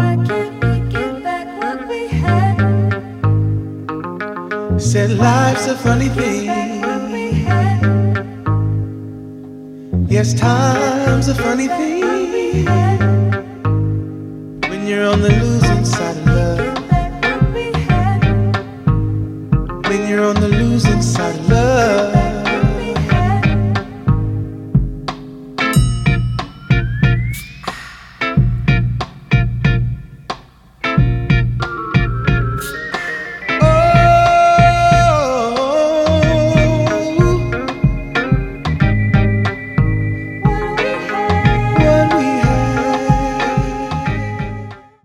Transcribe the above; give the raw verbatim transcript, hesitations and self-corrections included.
Said life's a funny thing. Yes, time's a funny thing when you're on the losing side of love.